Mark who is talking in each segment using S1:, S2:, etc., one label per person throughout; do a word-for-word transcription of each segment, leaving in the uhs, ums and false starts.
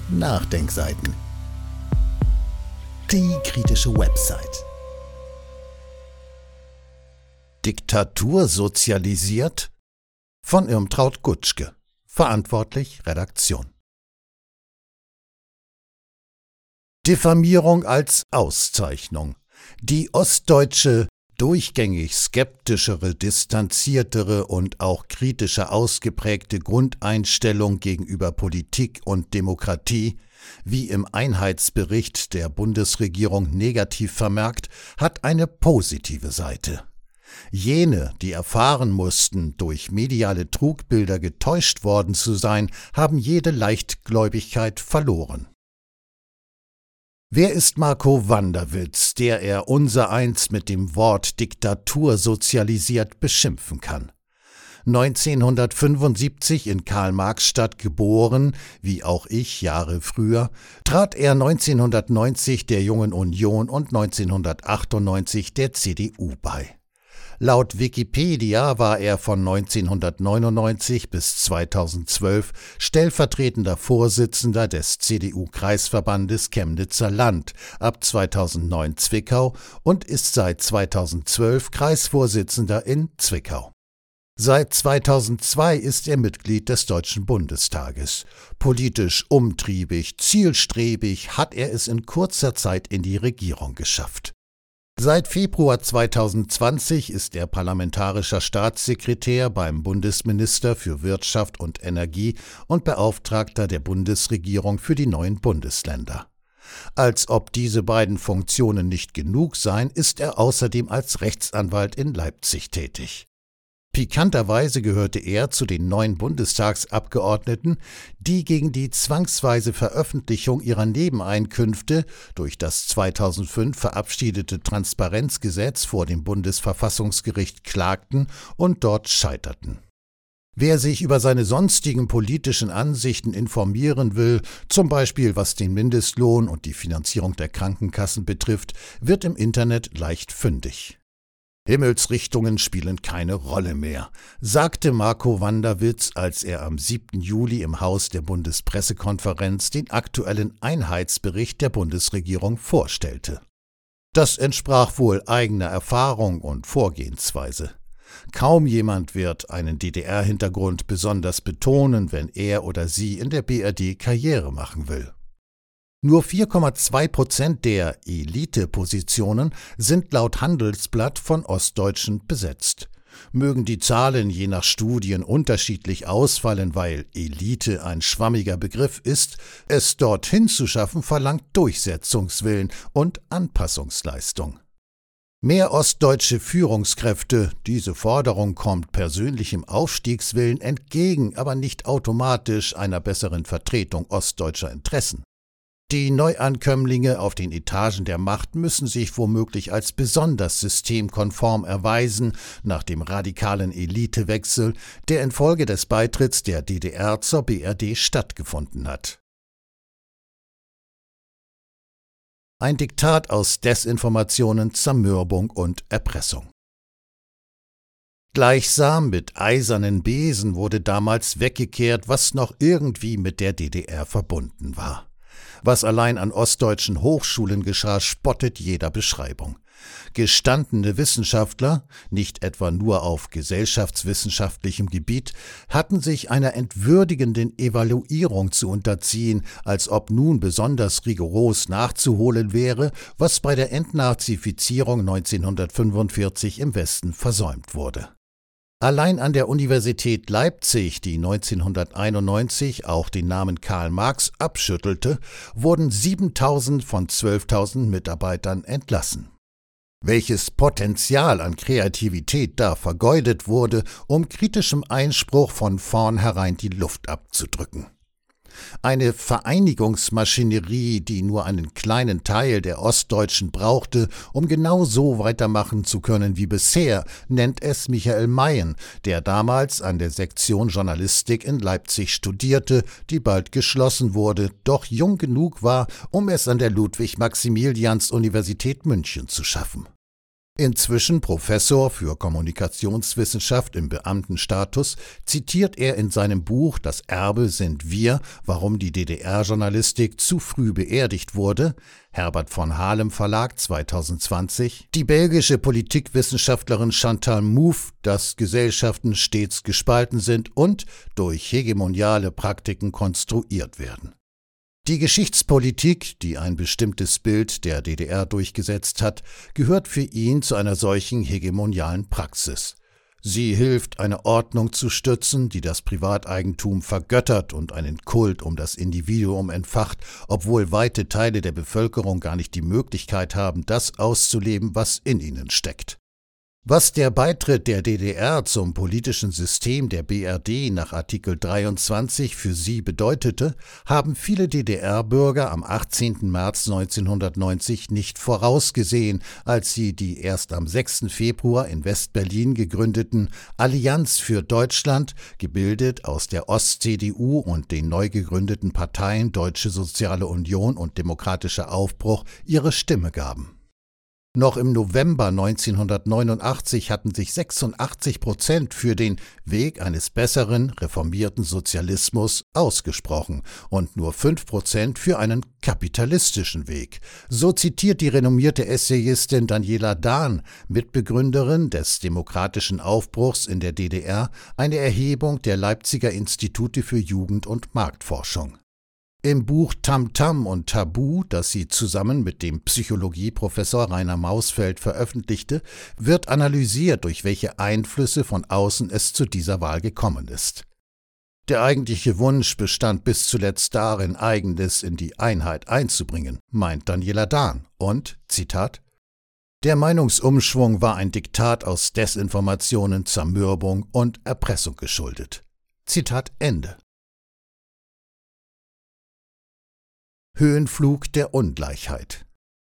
S1: Nachdenkseiten. Die kritische Website. Diktatur sozialisiert? Von Irmtraut Gutschke. Verantwortlich Redaktion. Diffamierung als Auszeichnung. Die ostdeutsche, durchgängig skeptischere, distanziertere und auch kritischer ausgeprägte Grundeinstellung gegenüber Politik und Demokratie, wie im Einheitsbericht der Bundesregierung negativ vermerkt, hat eine positive Seite. Jene, die erfahren mussten, durch mediale Trugbilder getäuscht worden zu sein, haben jede Leichtgläubigkeit verloren. Wer ist Marco Wanderwitz, der er unsereins mit dem Wort Diktatur sozialisiert beschimpfen kann? neunzehnhundertfünfundsiebzig in Karl-Marx-Stadt geboren, wie auch ich Jahre früher, trat er neunzehnhundertneunzig der Jungen Union und neunzehnhundertachtundneunzig der C D U bei. Laut Wikipedia war er von neunzehnhundertneunundneunzig bis zweitausendzwölf stellvertretender Vorsitzender des C D U-Kreisverbandes Chemnitzer Land, ab zweitausendneun Zwickau und ist seit zweitausendzwölf Kreisvorsitzender in Zwickau. Seit zweitausendzwei ist er Mitglied des Deutschen Bundestages. Politisch umtriebig, zielstrebig hat er es in kurzer Zeit in die Regierung geschafft. Seit Februar zweitausendzwanzig ist er parlamentarischer Staatssekretär beim Bundesminister für Wirtschaft und Energie und Beauftragter der Bundesregierung für die neuen Bundesländer. Als ob diese beiden Funktionen nicht genug seien, ist er außerdem als Rechtsanwalt in Leipzig tätig. Pikanterweise gehörte er zu den neun Bundestagsabgeordneten, die gegen die zwangsweise Veröffentlichung ihrer Nebeneinkünfte durch das zweitausendfünf verabschiedete Transparenzgesetz vor dem Bundesverfassungsgericht klagten und dort scheiterten. Wer sich über seine sonstigen politischen Ansichten informieren will, zum Beispiel was den Mindestlohn und die Finanzierung der Krankenkassen betrifft, wird im Internet leicht fündig. Himmelsrichtungen spielen keine Rolle mehr, sagte Marco Wanderwitz, als er am siebten Juli im Haus der Bundespressekonferenz den aktuellen Einheitsbericht der Bundesregierung vorstellte. Das entsprach wohl eigener Erfahrung und Vorgehensweise. Kaum jemand wird einen D D R-Hintergrund besonders betonen, wenn er oder sie in der B R D Karriere machen will. Nur vier Komma zwei Prozent der Elite-Positionen sind laut Handelsblatt von Ostdeutschen besetzt. Mögen die Zahlen je nach Studien unterschiedlich ausfallen, weil Elite ein schwammiger Begriff ist, es dorthin zu schaffen verlangt Durchsetzungswillen und Anpassungsleistung. Mehr ostdeutsche Führungskräfte, diese Forderung kommt persönlichem Aufstiegswillen entgegen, aber nicht automatisch einer besseren Vertretung ostdeutscher Interessen. Die Neuankömmlinge auf den Etagen der Macht müssen sich womöglich als besonders systemkonform erweisen nach dem radikalen Elitewechsel, der infolge des Beitritts der D D R zur B R D stattgefunden hat. Ein Diktat aus Desinformationen, Zermürbung und Erpressung. Gleichsam mit eisernen Besen wurde damals weggekehrt, was noch irgendwie mit der D D R verbunden war. Was allein an ostdeutschen Hochschulen geschah, spottet jeder Beschreibung. Gestandene Wissenschaftler, nicht etwa nur auf gesellschaftswissenschaftlichem Gebiet, hatten sich einer entwürdigenden Evaluierung zu unterziehen, als ob nun besonders rigoros nachzuholen wäre, was bei der Entnazifizierung neunzehnhundertfünfundvierzig im Westen versäumt wurde. Allein an der Universität Leipzig, die neunzehnhunderteinundneunzig auch den Namen Karl Marx abschüttelte, wurden siebentausend von zwölftausend Mitarbeitern entlassen. Welches Potenzial an Kreativität da vergeudet wurde, um kritischem Einspruch von vornherein die Luft abzudrücken. Eine Vereinigungsmaschinerie, die nur einen kleinen Teil der Ostdeutschen brauchte, um genau so weitermachen zu können wie bisher, nennt es Michael Mayen, der damals an der Sektion Journalistik in Leipzig studierte, die bald geschlossen wurde, doch jung genug war, um es an der Ludwig-Maximilians-Universität München zu schaffen. Inzwischen Professor für Kommunikationswissenschaft im Beamtenstatus, zitiert er in seinem Buch »Das Erbe sind wir, warum die D D R-Journalistik zu früh beerdigt wurde«, Herbert von Halem Verlag zweitausendzwanzig, die belgische Politikwissenschaftlerin Chantal Mouffe, dass Gesellschaften stets gespalten sind und durch hegemoniale Praktiken konstruiert werden. Die Geschichtspolitik, die ein bestimmtes Bild der D D R durchgesetzt hat, gehört für ihn zu einer solchen hegemonialen Praxis. Sie hilft, eine Ordnung zu stützen, die das Privateigentum vergöttert und einen Kult um das Individuum entfacht, obwohl weite Teile der Bevölkerung gar nicht die Möglichkeit haben, das auszuleben, was in ihnen steckt. Was der Beitritt der D D R zum politischen System der B R D nach Artikel dreiundzwanzig für sie bedeutete, haben viele D D R-Bürger am achtzehnten März neunzehnhundertneunzig nicht vorausgesehen, als sie die erst am sechsten Februar in West-Berlin gegründeten Allianz für Deutschland, gebildet aus der Ost-C D U und den neu gegründeten Parteien Deutsche Soziale Union und Demokratischer Aufbruch, ihre Stimme gaben. Noch im November neunzehnhundertneunundachtzig hatten sich sechsundachtzig Prozent für den Weg eines besseren, reformierten Sozialismus ausgesprochen und nur fünf Prozent für einen kapitalistischen Weg. So zitiert die renommierte Essayistin Daniela Dahn, Mitbegründerin des demokratischen Aufbruchs in der D D R, eine Erhebung der Leipziger Institute für Jugend- und Marktforschung. Im Buch Tam-Tam und Tabu, das sie zusammen mit dem Psychologieprofessor Rainer Mausfeld veröffentlichte, wird analysiert, durch welche Einflüsse von außen es zu dieser Wahl gekommen ist. Der eigentliche Wunsch bestand bis zuletzt darin, Eigenes in die Einheit einzubringen, meint Daniela Dahn. Und, Zitat, der Meinungsumschwung war ein Diktat aus Desinformationen, Zermürbung und Erpressung geschuldet. Zitat Ende. Höhenflug der Ungleichheit.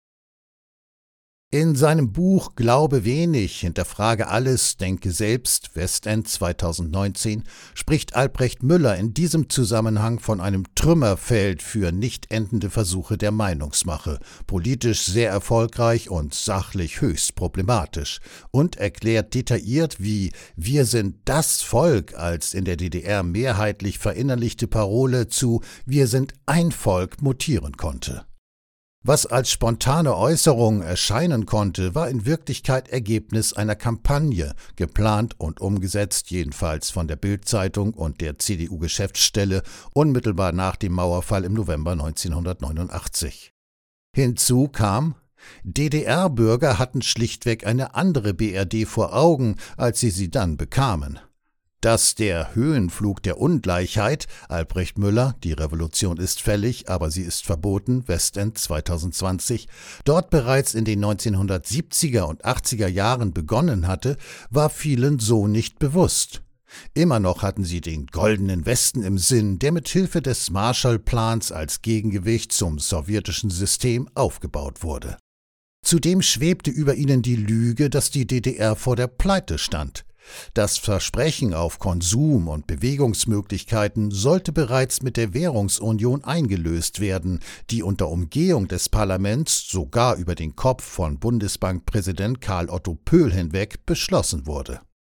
S1: In seinem Buch »Glaube wenig, hinterfrage alles, denke selbst« Westend zweitausendneunzehn spricht Albrecht Müller in diesem Zusammenhang von einem Trümmerfeld für nicht endende Versuche der Meinungsmache, politisch sehr erfolgreich und sachlich höchst problematisch, und erklärt detailliert, wie »Wir sind das Volk« als in der D D R mehrheitlich verinnerlichte Parole zu »Wir sind ein Volk« mutieren konnte. Was als spontane Äußerung erscheinen konnte, war in Wirklichkeit Ergebnis einer Kampagne, geplant und umgesetzt jedenfalls von der Bild-Zeitung und der C D U-Geschäftsstelle unmittelbar nach dem Mauerfall im November neunzehnhundertneunundachtzig. Hinzu kam, D D R-Bürger hatten schlichtweg eine andere B R D vor Augen, als sie sie dann bekamen. Dass der Höhenflug der Ungleichheit, Albrecht Müller, Die Revolution ist fällig, aber sie ist verboten, Westend zweitausendzwanzig, dort bereits in den neunzehnhundertsiebziger und achtziger Jahren begonnen hatte, war vielen so nicht bewusst. Immer noch hatten sie den Goldenen Westen im Sinn, der mit Hilfe des Marshallplans als Gegengewicht zum sowjetischen System aufgebaut wurde. Zudem schwebte über ihnen die Lüge, dass die D D R vor der Pleite stand. Das Versprechen auf Konsum und Bewegungsmöglichkeiten sollte bereits mit der Währungsunion eingelöst werden, die unter Umgehung des Parlaments sogar über den Kopf von Bundesbankpräsident Karl Otto Pöhl hinweg beschlossen wurde.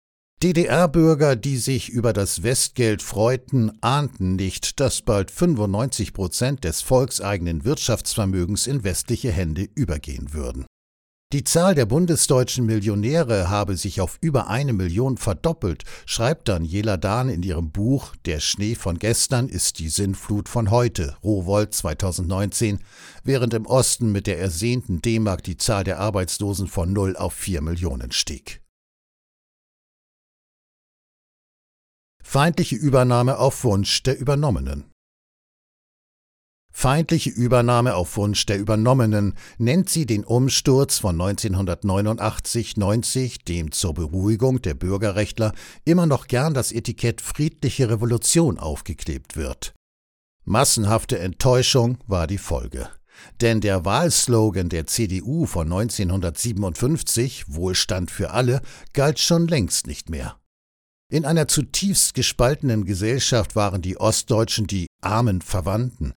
S1: D D R-Bürger, die sich über das Westgeld freuten, ahnten nicht, dass bald fünfundneunzig Prozent des volkseigenen Wirtschaftsvermögens in westliche Hände übergehen würden. Die Zahl der bundesdeutschen Millionäre habe sich auf über eine Million verdoppelt, schreibt Daniela Dahn in ihrem Buch »Der Schnee von gestern ist die Sinnflut von heute«, Rowohlt zweitausendneunzehn, während im Osten mit der ersehnten D-Mark die Zahl der Arbeitslosen von null auf vier Millionen stieg. Feindliche Übernahme auf Wunsch der Übernommenen. Feindliche Übernahme auf Wunsch der Übernommenen nennt sie den Umsturz von neunzehnhundertneunundachtzig neunzig, dem zur Beruhigung der Bürgerrechtler immer noch gern das Etikett friedliche Revolution aufgeklebt wird. Massenhafte Enttäuschung war die Folge. Denn der Wahlslogan der C D U von neunzehnhundertsiebenundfünfzig, Wohlstand für alle, galt schon längst nicht mehr. In einer zutiefst gespaltenen Gesellschaft waren die Ostdeutschen die armen Verwandten.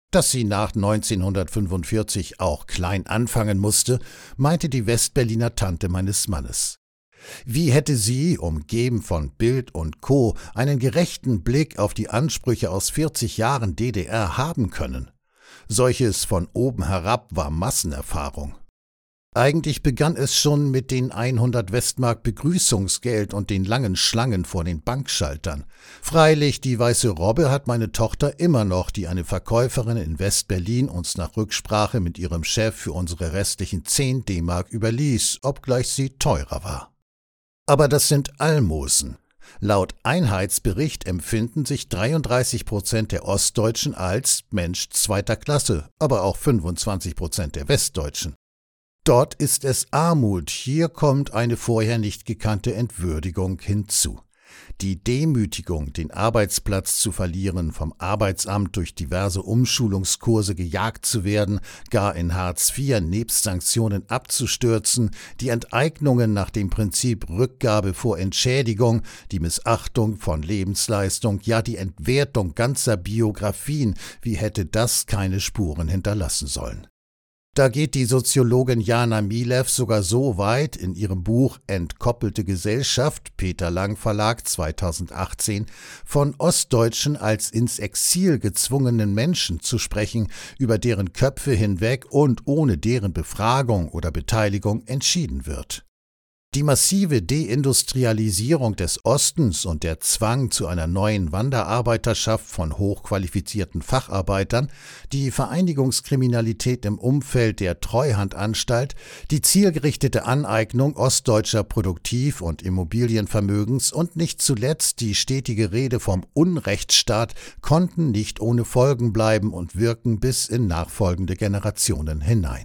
S1: Dass sie nach neunzehnhundertfünfundvierzig auch klein anfangen musste, meinte die Westberliner Tante meines Mannes. Wie hätte sie, umgeben von Bild und Co., einen gerechten Blick auf die Ansprüche aus vierzig Jahren D D R haben können? Solches von oben herab war Massenerfahrung. Eigentlich begann es schon mit den hundert Westmark Begrüßungsgeld und den langen Schlangen vor den Bankschaltern. Freilich, die weiße Robbe hat meine Tochter immer noch, die eine Verkäuferin in West-Berlin uns nach Rücksprache mit ihrem Chef für unsere restlichen zehn D-Mark überließ, obgleich sie teurer war. Aber das sind Almosen. Laut Einheitsbericht empfinden sich dreiunddreißig Prozent der Ostdeutschen als Mensch zweiter Klasse, aber auch fünfundzwanzig Prozent der Westdeutschen. Dort ist es Armut, hier kommt eine vorher nicht gekannte Entwürdigung hinzu. Die Demütigung, den Arbeitsplatz zu verlieren, vom Arbeitsamt durch diverse Umschulungskurse gejagt zu werden, gar in Hartz vier nebst Sanktionen abzustürzen, die Enteignungen nach dem Prinzip Rückgabe vor Entschädigung, die Missachtung von Lebensleistung, ja die Entwertung ganzer Biografien, wie hätte das keine Spuren hinterlassen sollen? Da geht die Soziologin Jana Milev sogar so weit, in ihrem Buch Entkoppelte Gesellschaft, Peter Lang Verlag zweitausendachtzehn, von Ostdeutschen als ins Exil gezwungenen Menschen zu sprechen, über deren Köpfe hinweg und ohne deren Befragung oder Beteiligung entschieden wird. Die massive Deindustrialisierung des Ostens und der Zwang zu einer neuen Wanderarbeiterschaft von hochqualifizierten Facharbeitern, die Vereinigungskriminalität im Umfeld der Treuhandanstalt, die zielgerichtete Aneignung ostdeutscher Produktiv- und Immobilienvermögens und nicht zuletzt die stetige Rede vom Unrechtsstaat konnten nicht ohne Folgen bleiben und wirken bis in nachfolgende Generationen hinein.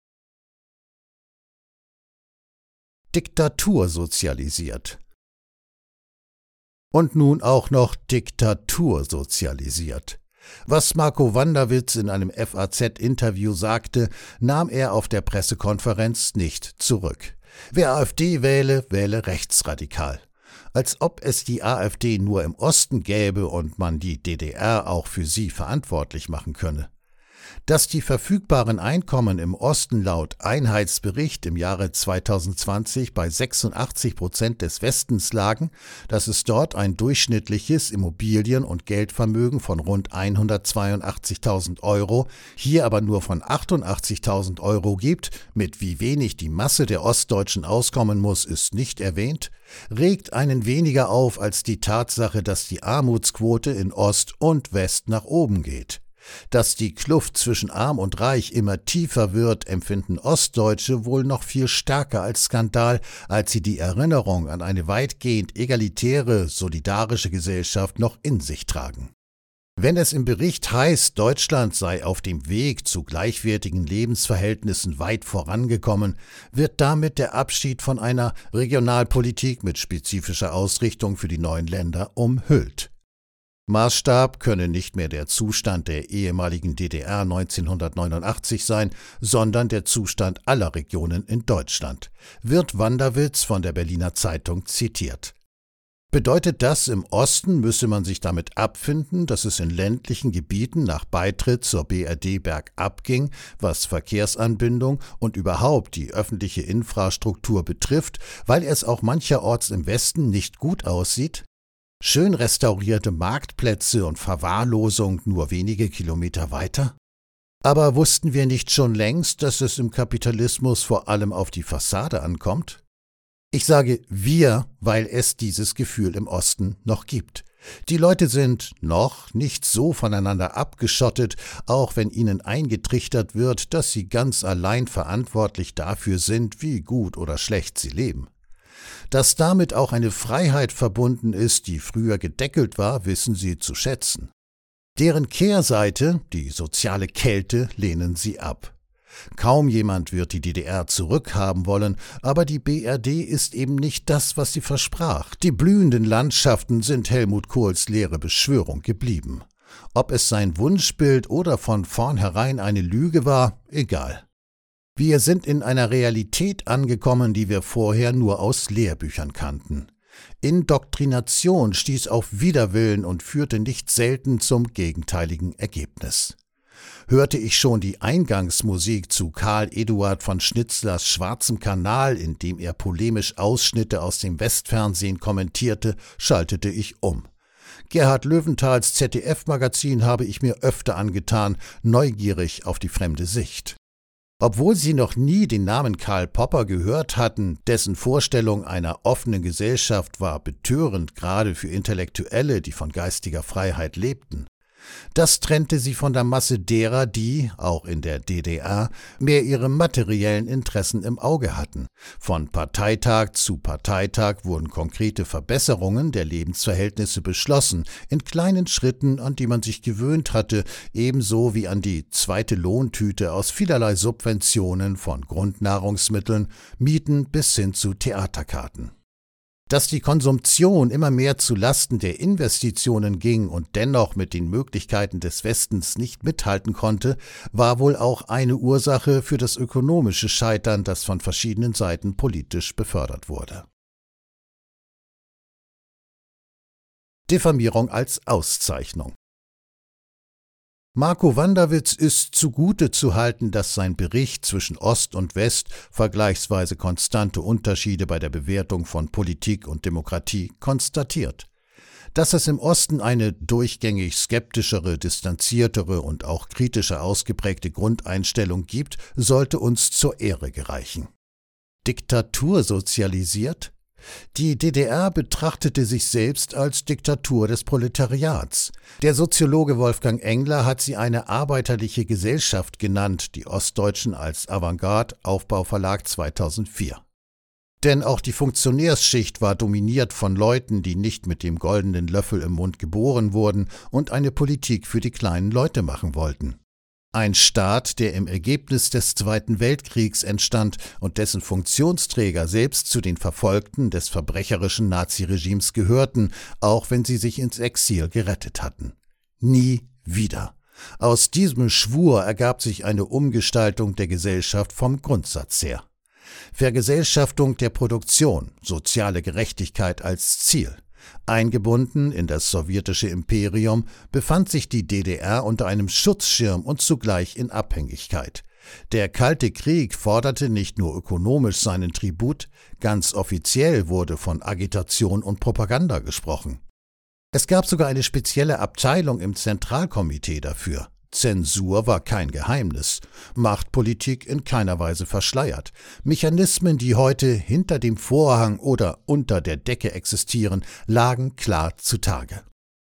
S1: Diktatur sozialisiert. Und nun auch noch Diktatur sozialisiert. Was Marco Wanderwitz in einem F A Z-Interview sagte, nahm er auf der Pressekonferenz nicht zurück. Wer AfD wähle, wähle rechtsradikal. Als ob es die AfD nur im Osten gäbe und man die D D R auch für sie verantwortlich machen könne. Dass die verfügbaren Einkommen im Osten laut Einheitsbericht im Jahre zweitausendzwanzig bei sechsundachtzig Prozent des Westens lagen, dass es dort ein durchschnittliches Immobilien- und Geldvermögen von rund hundertzweiundachtzigtausend Euro, hier aber nur von achtundachtzigtausend Euro gibt, mit wie wenig die Masse der Ostdeutschen auskommen muss, ist nicht erwähnt, regt einen weniger auf als die Tatsache, dass die Armutsquote in Ost und West nach oben geht. Dass die Kluft zwischen Arm und Reich immer tiefer wird, empfinden Ostdeutsche wohl noch viel stärker als Skandal, als sie die Erinnerung an eine weitgehend egalitäre, solidarische Gesellschaft noch in sich tragen. Wenn es im Bericht heißt, Deutschland sei auf dem Weg zu gleichwertigen Lebensverhältnissen weit vorangekommen, wird damit der Abschied von einer Regionalpolitik mit spezifischer Ausrichtung für die neuen Länder umhüllt. Maßstab könne nicht mehr der Zustand der ehemaligen D D R neunzehnhundertneunundachtzig sein, sondern der Zustand aller Regionen in Deutschland, wird Wanderwitz von der Berliner Zeitung zitiert. Bedeutet das, im Osten müsse man sich damit abfinden, dass es in ländlichen Gebieten nach Beitritt zur B R D bergab ging, was Verkehrsanbindung und überhaupt die öffentliche Infrastruktur betrifft, weil es auch mancherorts im Westen nicht gut aussieht? Schön restaurierte Marktplätze und Verwahrlosung nur wenige Kilometer weiter? Aber wussten wir nicht schon längst, dass es im Kapitalismus vor allem auf die Fassade ankommt? Ich sage wir, weil es dieses Gefühl im Osten noch gibt. Die Leute sind noch nicht so voneinander abgeschottet, auch wenn ihnen eingetrichtert wird, dass sie ganz allein verantwortlich dafür sind, wie gut oder schlecht sie leben. Dass damit auch eine Freiheit verbunden ist, die früher gedeckelt war, wissen sie zu schätzen. Deren Kehrseite, die soziale Kälte, lehnen sie ab. Kaum jemand wird die D D R zurückhaben wollen, aber die B R D ist eben nicht das, was sie versprach. Die blühenden Landschaften sind Helmut Kohls leere Beschwörung geblieben. Ob es sein Wunschbild oder von vornherein eine Lüge war, egal. Wir sind in einer Realität angekommen, die wir vorher nur aus Lehrbüchern kannten. Indoktrination stieß auf Widerwillen und führte nicht selten zum gegenteiligen Ergebnis. Hörte ich schon die Eingangsmusik zu Karl Eduard von Schnitzlers Schwarzem Kanal, in dem er polemisch Ausschnitte aus dem Westfernsehen kommentierte, schaltete ich um. Gerhard Löwenthals Z D F-Magazin habe ich mir öfter angetan, neugierig auf die fremde Sicht. Obwohl sie noch nie den Namen Karl Popper gehört hatten, dessen Vorstellung einer offenen Gesellschaft war betörend, gerade für Intellektuelle, die von geistiger Freiheit lebten. Das trennte sie von der Masse derer, die, auch in der D D R, mehr ihre materiellen Interessen im Auge hatten. Von Parteitag zu Parteitag wurden konkrete Verbesserungen der Lebensverhältnisse beschlossen, in kleinen Schritten, an die man sich gewöhnt hatte, ebenso wie an die zweite Lohntüte aus vielerlei Subventionen von Grundnahrungsmitteln, Mieten bis hin zu Theaterkarten. Dass die Konsumption immer mehr zu Lasten der Investitionen ging und dennoch mit den Möglichkeiten des Westens nicht mithalten konnte, war wohl auch eine Ursache für das ökonomische Scheitern, das von verschiedenen Seiten politisch befördert wurde. Diffamierung als Auszeichnung. Marco Wanderwitz ist zugute zu halten, dass sein Bericht zwischen Ost und West vergleichsweise konstante Unterschiede bei der Bewertung von Politik und Demokratie konstatiert. Dass es im Osten eine durchgängig skeptischere, distanziertere und auch kritischer ausgeprägte Grundeinstellung gibt, sollte uns zur Ehre gereichen. Diktatur sozialisiert? Die D D R betrachtete sich selbst als Diktatur des Proletariats. Der Soziologe Wolfgang Engler hat sie eine arbeiterliche Gesellschaft genannt, die Ostdeutschen als Avantgarde, Aufbauverlag zweitausendvier. Denn auch die Funktionärsschicht war dominiert von Leuten, die nicht mit dem goldenen Löffel im Mund geboren wurden und eine Politik für die kleinen Leute machen wollten. Ein Staat, der im Ergebnis des Zweiten Weltkriegs entstand und dessen Funktionsträger selbst zu den Verfolgten des verbrecherischen Naziregimes gehörten, auch wenn sie sich ins Exil gerettet hatten. Nie wieder. Aus diesem Schwur ergab sich eine Umgestaltung der Gesellschaft vom Grundsatz her. Vergesellschaftung der Produktion, soziale Gerechtigkeit als Ziel. Eingebunden in das sowjetische Imperium befand sich die D D R unter einem Schutzschirm und zugleich in Abhängigkeit. Der Kalte Krieg forderte nicht nur ökonomisch seinen Tribut, ganz offiziell wurde von Agitation und Propaganda gesprochen. Es gab sogar eine spezielle Abteilung im Zentralkomitee dafür. Zensur war kein Geheimnis, Machtpolitik in keiner Weise verschleiert. Mechanismen, die heute hinter dem Vorhang oder unter der Decke existieren, lagen klar zutage.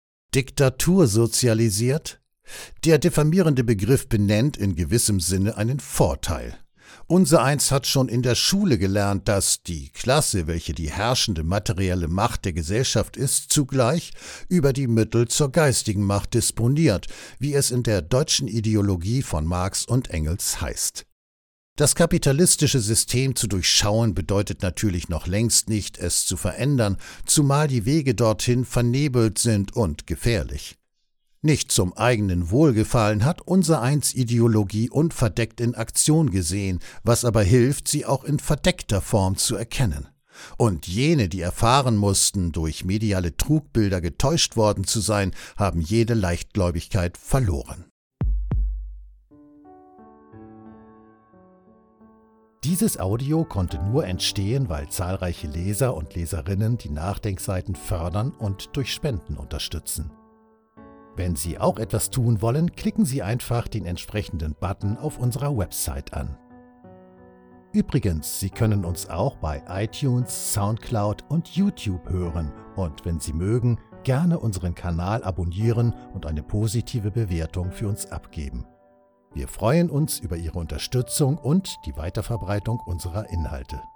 S1: Diktatur sozialisiert? Der diffamierende Begriff benennt in gewissem Sinne einen Vorteil. Unsereins hat schon in der Schule gelernt, dass die Klasse, welche die herrschende materielle Macht der Gesellschaft ist, zugleich über die Mittel zur geistigen Macht disponiert, wie es in der deutschen Ideologie von Marx und Engels heißt. Das kapitalistische System zu durchschauen bedeutet natürlich noch längst nicht, es zu verändern, zumal die Wege dorthin vernebelt sind und gefährlich. Nicht zum eigenen Wohlgefallen hat unsereins Ideologie unverdeckt in Aktion gesehen, was aber hilft, sie auch in verdeckter Form zu erkennen. Und jene, die erfahren mussten, durch mediale Trugbilder getäuscht worden zu sein, haben jede Leichtgläubigkeit verloren. Dieses Audio konnte nur entstehen, weil zahlreiche Leser und Leserinnen die Nachdenkseiten fördern und durch Spenden unterstützen. Wenn Sie auch etwas tun wollen, klicken Sie einfach den entsprechenden Button auf unserer Website an. Übrigens, Sie können uns auch bei iTunes, Soundcloud und YouTube hören und wenn Sie mögen, gerne unseren Kanal abonnieren und eine positive Bewertung für uns abgeben. Wir freuen uns über Ihre Unterstützung und die Weiterverbreitung unserer Inhalte.